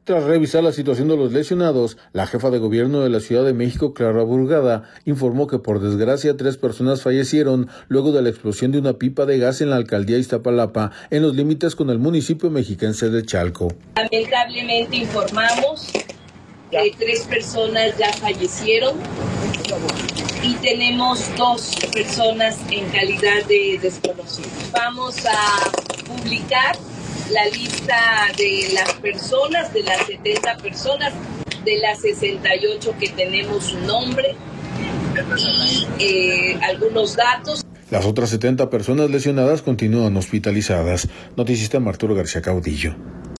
Tras revisar la situación de los lesionados, la jefa de gobierno de la Ciudad de México, Clara Burgada, informó que por desgracia 3 personas fallecieron luego de la explosión de una pipa de gas en la alcaldía Iztapalapa, en los límites con el municipio mexiquense de Chalco. Lamentablemente informamos que 3 personas ya fallecieron y tenemos 2 personas en calidad de desconocidos. Vamos a publicar la lista de las personas, de las 70 personas, de las 68 que tenemos su nombre y algunos datos. Las otras 70 personas lesionadas continúan hospitalizadas. Noticista Arturo García Caudillo.